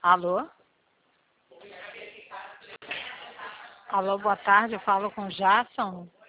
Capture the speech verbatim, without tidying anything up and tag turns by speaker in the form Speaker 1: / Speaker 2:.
Speaker 1: Alô? Alô, boa tarde, eu falo com o Jason.